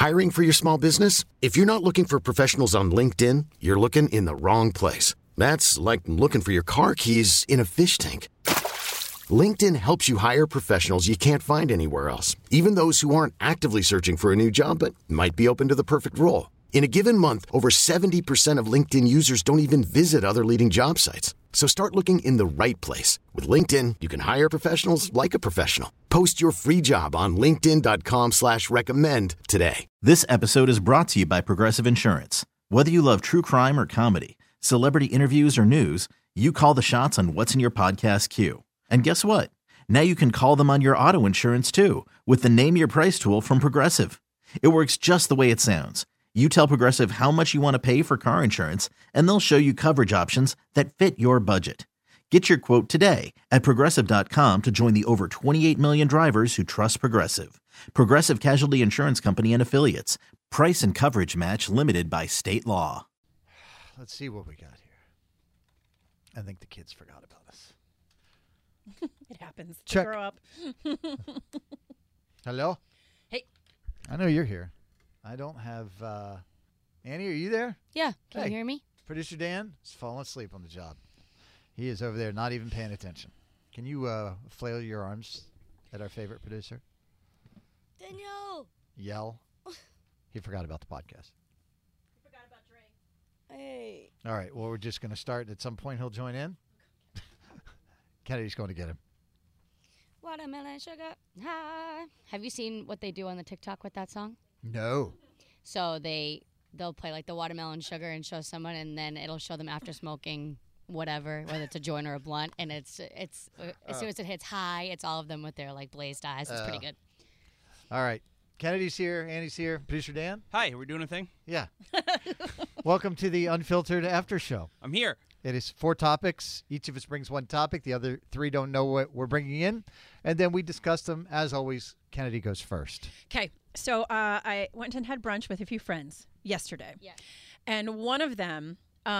Hiring for your small business? If you're not looking for professionals on LinkedIn, you're looking in the wrong place. That's like looking for your car keys in a fish tank. LinkedIn helps you hire professionals you can't find anywhere else, even those who aren't actively searching for a new job but might be open to the perfect role. In a given month, over 70% of LinkedIn users don't even visit other leading job sites. So start looking in the right place. With LinkedIn, you can hire professionals like a professional. Post your free job on linkedin.com/recommend today. This episode is brought to you by Progressive Insurance. Whether you love true crime or comedy, celebrity interviews or news, you call the shots on what's in your podcast queue. And guess what? Now you can call them on your auto insurance too with the Name Your Price tool from Progressive. It works just the way it sounds. You tell Progressive how much you want to pay for car insurance, and they'll show you coverage options that fit your budget. Get your quote today at Progressive.com to join the over 28 million drivers who trust Progressive. Progressive Casualty Insurance Company and Affiliates. Price and coverage match limited by state law. Let's see what we got here. I think the kids forgot about us. It happens. Check. Grow up. Hello? Hey. I know you're here. I don't have... Annie, are you there? Yeah. Can Hey. you hear me? Producer Dan is falling asleep on the job. He is over there not even paying attention. Can you flail your arms at our favorite producer? Danielle. Yell. He forgot about the podcast. I forgot about Dre. Hey. All right. Well, we're just going to start. At some point, he'll join in. Kennedy's going to get him. Watermelon sugar high. Have you seen what they do on the TikTok with that song? No. So they'll play like the watermelon sugar and show someone, and then it'll show them after smoking whatever, whether it's a joint or a blunt, and it's as soon as it hits high, it's all of them with their like blazed eyes. It's pretty good. All right. Kennedy's here. Annie's here. Producer Dan? Hi, we're doing a thing? Yeah. Welcome to the Unfiltered After Show. I'm here. It is 4 topics. Each of us brings one topic. The other 3 don't know what we're bringing in. And then we discuss them. As always, Kennedy goes first. Okay, so I went and had brunch with a few friends yesterday. Yeah. And one of them,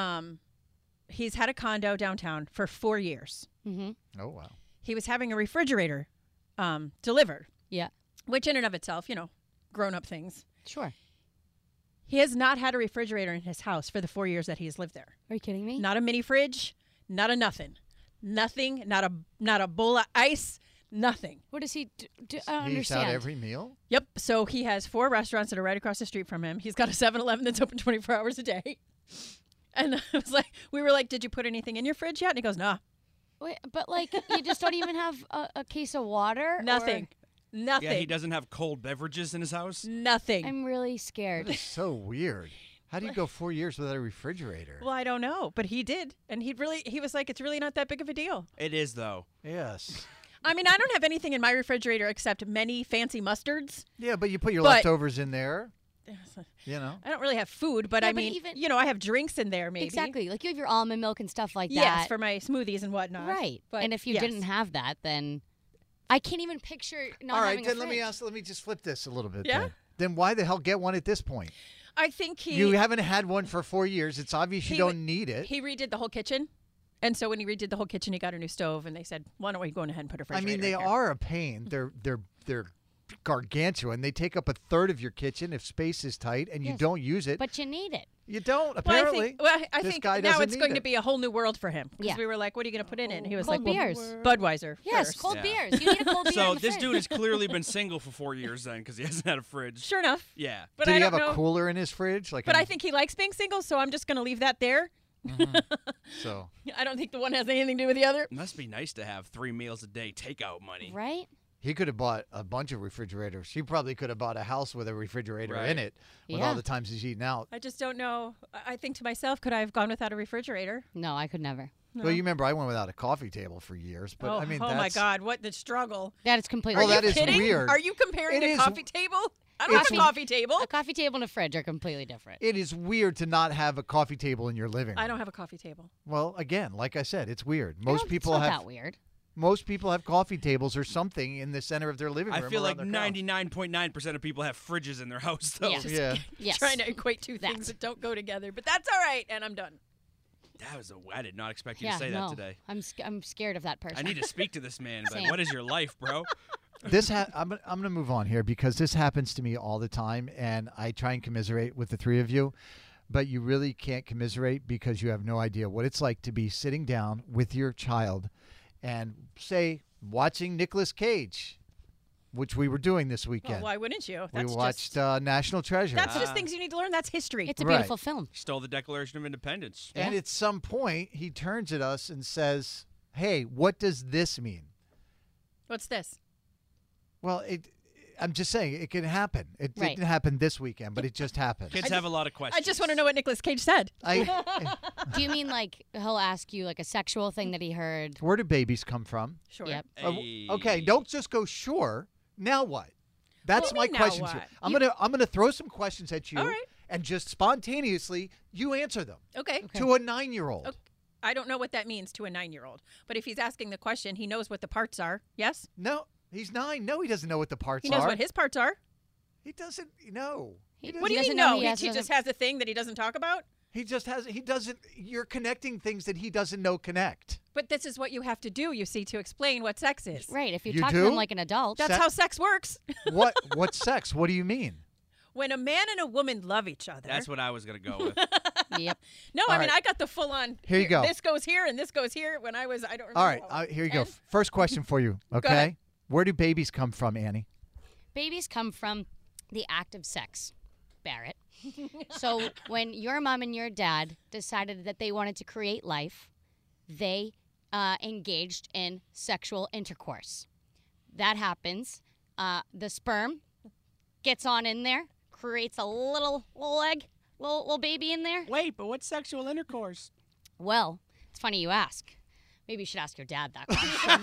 he's had a condo downtown for 4 years. Mm-hmm. Oh, wow. He was having a refrigerator delivered, Yeah. which in and of itself, grown-up things. Sure. He has not had a refrigerator in his house for the 4 years that he has lived there. Are you kidding me? Not a mini fridge, not a nothing. Nothing, not a bowl of ice, nothing. What does he do? I don't He's understand. out every meal? Yep. So he has 4 restaurants that are right across the street from him. He's got a 7-Eleven that's open 24 hours a day. And we were like, did you put anything in your fridge yet? And he goes, nah. Wait, but like you just don't even have a case of water? Nothing. Or... Nothing. Yeah, he doesn't have cold beverages in his house. Nothing. I'm really scared. That is so weird. How do you go 4 years without a refrigerator? Well, I don't know, but he did. And he was like, it's really not that big of a deal. It is, though. Yes. I mean, I don't have anything in my refrigerator except many fancy mustards. Yeah, but you put your But- leftovers in there. You know? I don't really have food, but Yeah, I but mean, even- I have drinks in there maybe. Exactly. Like you have your almond milk and stuff like that. Yes, for my smoothies and whatnot. Right. But and if you yes. didn't have that, then I can't even picture not All right, having then a let fridge. me just flip this a little bit. Yeah? Then why the hell get one at this point? I think You haven't had one for 4 years. It's obvious you don't need it. He redid the whole kitchen. And so when he redid the whole kitchen, he got a new stove, and they said, why don't we go ahead and put a I refrigerator mean, they in here? are a pain. They're gargantuan. They take up a third of your kitchen if space is tight and you Yes. don't use it. But you need it. You don't, Well, apparently. I This think guy now doesn't it's need going it. to be a whole new world for him. Because Yeah. we were like, what are you going to put in it? And he was Cold like, beers. Budweiser Yes, first. cold Yeah. beers. You need a cold beer So in the this fridge. dude has clearly been single for 4 years then because he hasn't had a fridge. Sure enough. Yeah. But Did I he don't have know. a cooler in his fridge? But I think he likes being single, so I'm just going to leave that there. so. I don't think the one has anything to do with the other. It must be nice to have 3 meals a day takeout money. Right? He could have bought a bunch of refrigerators. He probably could have bought a house with a refrigerator Right. in it with Yeah. all the times he's eating out. I just don't know. I think to myself, could I have gone without a refrigerator? No, I could never. No. Well, you remember I went without a coffee table for years, but oh, I mean, oh that's, my God, what the struggle. That is completely Well, that Are you is kidding? weird. Are you comparing It a is- coffee table? I don't have a It's- coffee table. A coffee table and a fridge are completely different. It is weird to not have a coffee table in your living room. I don't have a coffee table. Well, again, like I said, it's weird. No, Most people it's not have that weird. most people have coffee tables or something in the center of their living room. I feel or like on their couch. 99.9% of people have fridges in their house, though. Yes. Yeah. Yes. Trying to equate two That. things that don't go together, but that's all right, and I'm done. I did not expect you Yeah, to say no. that today. I'm scared of that person. I need to speak to this man. Like, Same. what is your life, bro? I'm going to move on here because this happens to me all the time, and I try and commiserate with the three of you, but you really can't commiserate because you have no idea what it's like to be sitting down with your child and, say, watching Nicolas Cage, which we were doing this weekend. Well, why wouldn't you? We That's watched just, National Treasure. that's just things you need to learn. That's history. It's a Right. beautiful film. Stole the Declaration of Independence. And at some point, he turns at us and says, hey, what does this mean? What's this? Well, I'm just saying, it can happen. It Right. didn't happen this weekend, but it just happened. Kids have a lot of questions. I just want to know what Nicolas Cage said. Do you mean like he'll ask you like a sexual thing that he heard? Where do babies come from? Sure. Yep. Okay, don't just go sure. Now what? That's What do you my mean, now question. what? I'm gonna throw some questions at you, All right. and just spontaneously you answer them Okay. to a 9-year-old. Okay. I don't know what that means to a 9-year-old, but if he's asking the question, he knows what the parts are. Yes? No, he's 9. No, he doesn't know what the parts He knows are. what his parts are. He doesn't. No. He- What do you doesn't mean, know no? he has- He just has a thing that he doesn't talk about? He just has. He doesn't. You're connecting things that he doesn't know connect. But this is what you have to do, you see, to explain what sex is. Right. If you You talk to do? him like an adult. That's Se- how sex works. What's sex? What do you mean? When a man and a woman love each other. That's what I was going to go with. Yep. No, All I mean, right. I got the full on. Here you go. This goes here and this goes here. When I don't remember. All right, how long. here you go. 10? First question for you. Okay. ahead. Where do babies come from, Annie? Babies come from the act of sex, Barrett. So when your mom and your dad decided that they wanted to create life, they engaged in sexual intercourse. That happens. The sperm gets on in there, creates a little egg, little baby in there. Wait, but what's sexual intercourse? Well, it's funny you ask. Maybe you should ask your dad that question.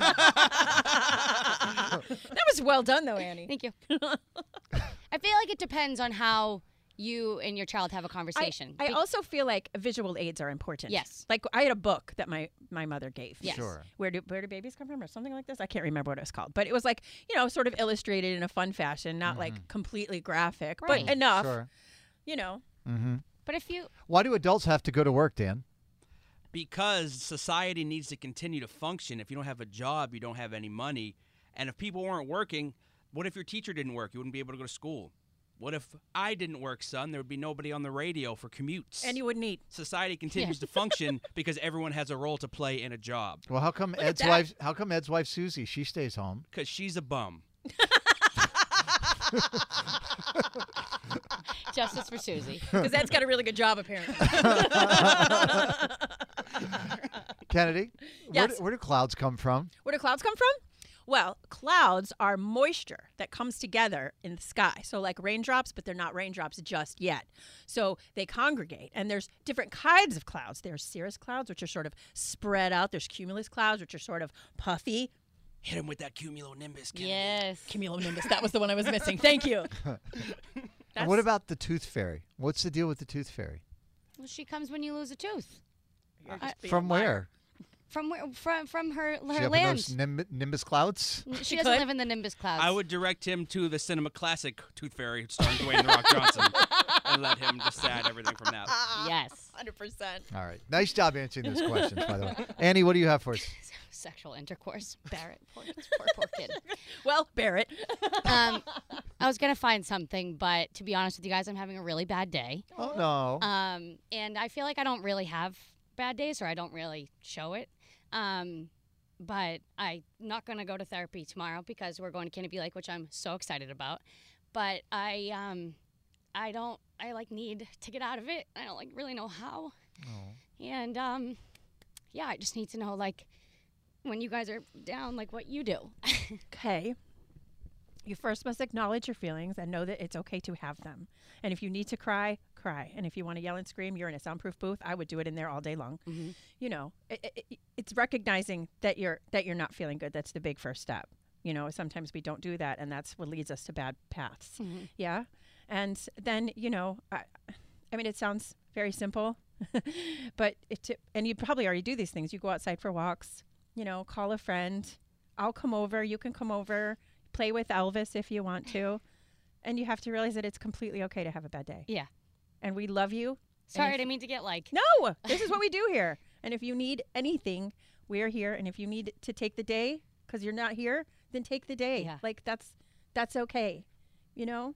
That was well done, though, Annie. Thank you. I feel like it depends on how you and your child have a conversation. I also feel like visual aids are important. Yes. Like I had a book that my mother gave. Yes. Sure. Where do babies come from or something like this? I can't remember what it was called. But it was like, sort of illustrated in a fun fashion, not like completely graphic, Right. but enough, Sure. Mm-hmm. But if you Why do adults have to go to work, Dan? Because society needs to continue to function. If you don't have a job, you don't have any money. And if people weren't working, what if your teacher didn't work? You wouldn't be able to go to school. What if I didn't work, son? There would be nobody on the radio for commutes. And you wouldn't eat. Society continues to function because everyone has a role to play in a job. Well, how come at Ed's that. wife? How come Ed's wife Susie? She stays home. Because she's a bum. justice for Susie. Because Ed's got a really good job, apparently. Kennedy, Yes. where do clouds come from? Where do clouds come from? Well, clouds are moisture that comes together in the sky. So like raindrops, but they're not raindrops just yet. So they congregate. And there's different kinds of clouds. There's cirrus clouds, which are sort of spread out. There's cumulus clouds, which are sort of puffy. Hit him with that cumulonimbus. Kennedy. Yes. Cumulonimbus, that was the one I was missing. Thank you. And what about the tooth fairy? What's the deal with the tooth fairy? Well, she comes when you lose a tooth. You're just being From a liar. where? From where? From her She up in land. those nimbus clouds? She doesn't could. live in the Nimbus clouds. I would direct him to the cinema classic Tooth Fairy starring Dwayne "The Rock" Johnson and let him decide everything from that. Yes. 100%. All right. Nice job answering those questions, by the way. Annie, what do you have for us? Sexual intercourse. Barrett. Poor kid. Well, Barrett. I was going to find something, but to be honest with you guys, I'm having a really bad day. Oh, no. And I feel like I don't really have bad days, or I don't really show it. But I'm not going to go to therapy tomorrow because we're going to Canopy Lake, which I'm so excited about. But I need to get out of it. I don't really know how. Oh. And yeah, I just need to know when you guys are down, what you do. Okay. You first must acknowledge your feelings and know that it's okay to have them. And if you need to cry, cry. And if you want to yell and scream, you're in a soundproof booth. I would do it in there all day long. Mm-hmm. It's recognizing that you're not feeling good. That's the big first step. Sometimes we don't do that, and that's what leads us to bad paths. Mhm. Yeah. And then, I mean, it sounds very simple, but and you probably already do these things. You go outside for walks, call a friend. I'll come over. You can come over. Play with Elvis if you want to. And you have to realize that it's completely okay to have a bad day. Yeah. And we love you. Sorry, I if- didn't mean to get No, this is what we do here. And if you need anything, we're here. And if you need to take the day because you're not here, then take the day. Yeah. Like that's okay. You know?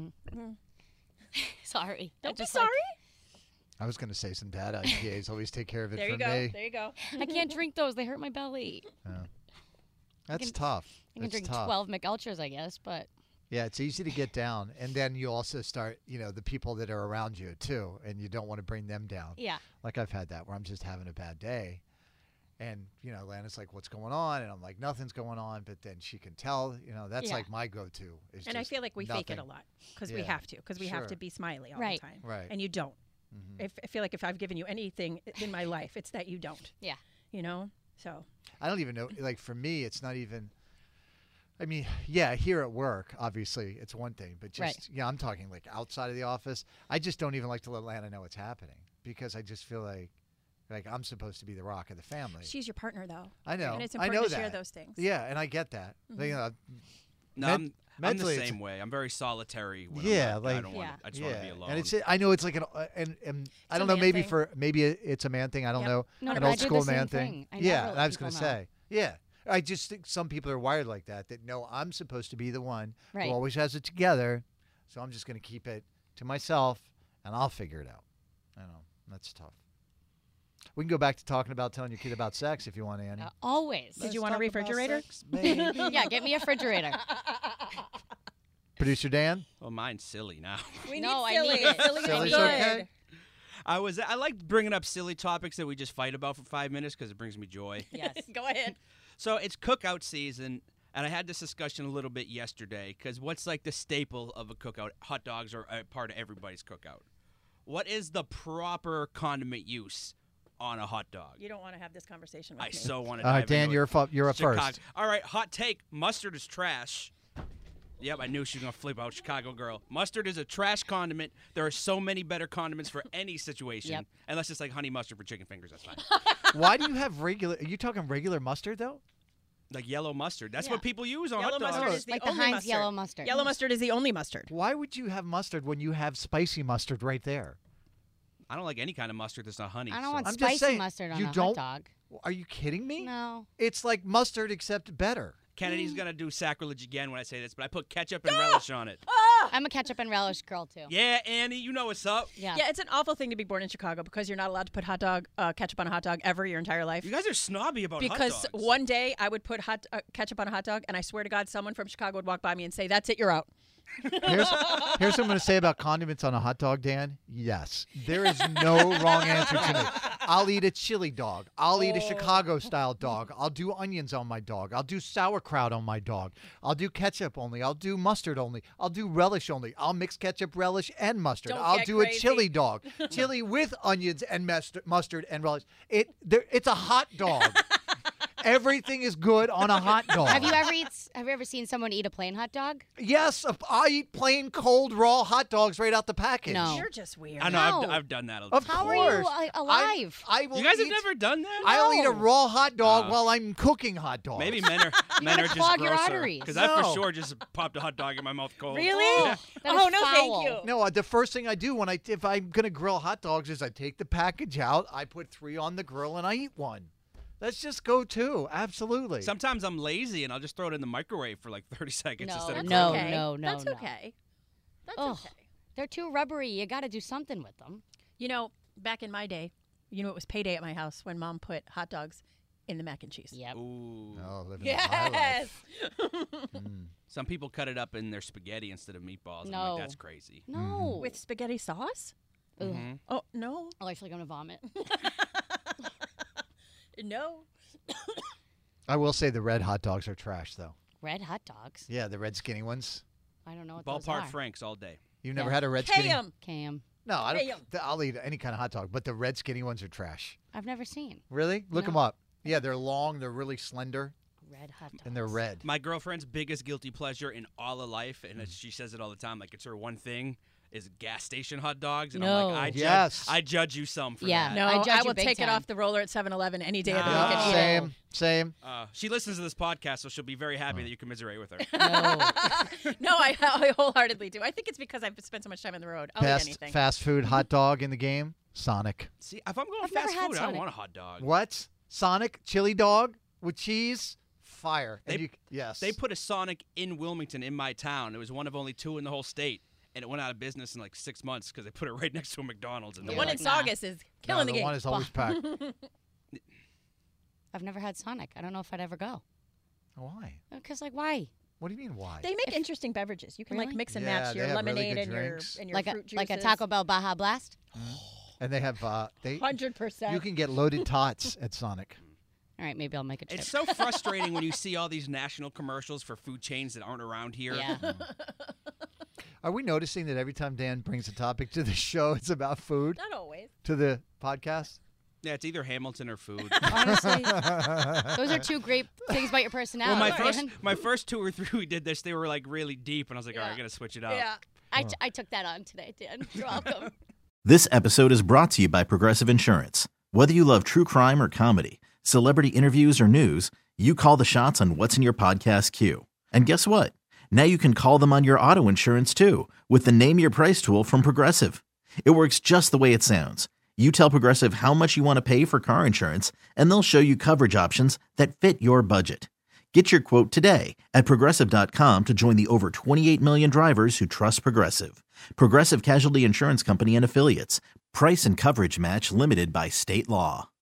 Sorry. Don't be Just, sorry. I was going to say some dad IPAs. Always take care of it There for you go. me. There you go. I can't drink those. They hurt my belly. That's tough. I can That's drink tough. 12 McUltras, I guess, but Yeah, it's easy to get down. And then you also start, the people that are around you too, and you don't want to bring them down. yeah. Like I've had that where I'm just having a bad day. And, Lana's like, what's going on? And I'm like, nothing's going on. But then she can tell, that's Yeah. like my go-to. Is And I just feel like we fake it a nothing. lot because we Yeah. have to, because we have Sure. to be smiley all Right. the time. Right. And you don't. Mhm. I feel like if I've given you anything in my life, it's that you don't. Yeah. So I don't even know. Like for me, it's not even. I mean, yeah, here at work, obviously, it's one thing, but just Right. I'm talking like outside of the office. I just don't even like to let Lana know what's happening because I just feel like I'm supposed to be the rock of the family. she's your partner, though. I know. And it's I important know to that. share those things. Yeah, and I get that. No, I'm the mentally, it's- same way. I'm very solitary. When Yeah, I'm not, like- I don't want. Yeah. I just want to be alone. and it's I know it's like an and I a don't know, man thing. maybe it's a man thing. I don't Yep. know, No, an but I old do the school same man thing. I Yeah, never and let I was people gonna know. say, yeah. I just think some people are wired like that. That no, I'm supposed to be the one Right. who always has it together, so I'm just gonna keep it to myself, and I'll figure it out. I know that's tough. We can go back to talking about telling your kid about sex if you want, Annie. Always. Did you want a refrigerator? Yeah, get me a refrigerator. Producer Dan. well, mine's silly now. We No, I need silly. need it. Silly is Silly's good. okay? I like bringing up silly topics that we just fight about for 5 minutes because it brings me joy. Yes. Go ahead. So it's cookout season, and I had this discussion a little bit yesterday because what's like the staple of a cookout? Hot dogs are a part of everybody's cookout. What is the proper condiment use on a hot dog? You don't want to have this conversation with I me. so want to. All right, Dan, you're up Chicago. first. All right, hot take. Mustard is trash. Yep, I knew she was going to flip out, Chicago girl. Mustard is a trash condiment. There are so many better condiments for any situation. Yep. Unless it's like honey mustard for chicken fingers, that's fine. Why do you have regular? Are you talking regular mustard though? Like yellow mustard. That's Yeah. what people use on Yellow hot dogs. mustard is the Like the only Heinz mustard. yellow mustard. Yellow mustard is the only mustard. Why would you have mustard when you have spicy mustard right there? I don't like any kind of mustard that's not honey. I don't so- want I'm just spicy saying, mustard on you a don't- hot dog. Are you kidding me? No. It's like mustard except better. Kennedy's going to do sacrilege again when I say this, but I put ketchup and relish on it. I'm a ketchup and relish girl, too. Yeah, Annie, you know what's up. Yeah. Yeah, it's an awful thing to be born in Chicago because you're not allowed to put ketchup on a hot dog ever your entire life. You guys are snobby about Because hot dogs. one day I would put ketchup on a hot dog, and I swear to God, someone from Chicago would walk by me and say, "That's it, you're out." Here's what I'm going to say about condiments on a hot dog, Dan. Yes, there is no wrong answer to me. I'll eat a chili dog. I'll eat a Chicago-style dog. I'll do onions on my dog. I'll do sauerkraut on my dog. I'll do ketchup only. I'll do mustard only. I'll do relish only. I'll mix ketchup, relish, and mustard. Don't I'll get do crazy. a chili dog. Chili with onions and mustard and relish. It's a hot dog. Everything is good on a hot dog. Have you ever seen someone eat a plain hot dog? Yes, I eat plain, cold, raw hot dogs right out the package. No. You're just weird. I know, I've, No. I've done that. Of How course. are you alive? I will You guys have eat, never done that? I'll eat a No. raw hot dog Oh. while I'm cooking hot dogs. Maybe men are gotta just clog your grosser. arteries. Because I for No. sure just popped a hot dog in my mouth cold. Really? Yeah. That Oh is no, foul. thank you. No, the first thing I do if I'm gonna grill hot dogs is I take the package out, I put 3 on the grill, and I eat one. Let's just go too. Absolutely. Sometimes I'm lazy and I'll just throw it in the microwave for like 30 seconds No, instead of no, grilling it. no, That's no. okay. That's Ugh. okay. They're too rubbery. You got to do something with them. You know, back in my day, it was payday at my house when Mom put hot dogs in the mac and cheese. Yep. Ooh. Oh, living the high Yes. life. Some people cut it up in their spaghetti instead of meatballs. I'm No. like, that's crazy. No. With spaghetti sauce? Ugh. Mhm. Oh no, Oh, I feel like I'm gonna vomit. no. I will say the red hot dogs are trash, though. Red hot dogs. Yeah, the red skinny ones. I don't know what those Ballpark are. Franks all day. You've never Yeah. had a red skinny? Cam. Cam. No, I Damn. don't. I'll eat any kind of hot dog, but the red skinny ones are trash. I've never seen Really? Look No. them up. Yeah, they're long, they're really slender, red hot dogs. and they're red. My girlfriend's biggest guilty pleasure in all of life, and she says it all the time, like it's her one thing, is gas station hot dogs. And I'm No. like, Yes. I judge you some for Yeah. that. No, I judge I you will big take it time. off the roller at 7-Eleven any day of the No. week and eat it. Same, same. She listens to this podcast, so she'll be very happy that you commiserate with her. No. No, I wholeheartedly do. I think it's because I've spent so much time on the road. I'll eat Best anything. fast food hot dog in the game? Sonic. See, if I'm going I've never fast had food, I don't Sonic. want a hot dog. What? Sonic chili dog with cheese? fire. And yes. They put a Sonic in Wilmington in my town. It was one of only 2 in the whole state. And it went out of business in like 6 months because they put it right next to a McDonald's. The one in Saugus is killing the game. The one is always packed. I've never had Sonic. I don't know if I'd ever go. Why? Because, like, why? What do you mean, why? They make interesting beverages. You can like Really? mix and Yeah, match they your have really lemonade good and drinks. your Like fruit juices. a Taco Bell Baja Blast? And they have 100%. you can get loaded tots at Sonic. All right, maybe I'll make a trip. It's so frustrating when you see all these national commercials for food chains that aren't around here. Yeah. Are we noticing that every time Dan brings a topic to the show, it's about food? Not always. To the podcast? Yeah, it's either Hamilton or food. Honestly, those are 2 great things about your personality. Well, man. my first 2 or 3 we did this, they were like really deep, and I was like, all right, I got to switch it up. Yeah. I took that on today, Dan. You're welcome. This episode is brought to you by Progressive Insurance. Whether you love true crime or comedy, celebrity interviews or news, you call the shots on what's in your podcast queue. And guess what? Now you can call them on your auto insurance too with the Name Your Price tool from Progressive. It works just the way it sounds. You tell Progressive how much you want to pay for car insurance, and they'll show you coverage options that fit your budget. Get your quote today at Progressive.com to join the over 28 million drivers who trust Progressive. Progressive Casualty Insurance Company and Affiliates. Price and coverage match limited by state law.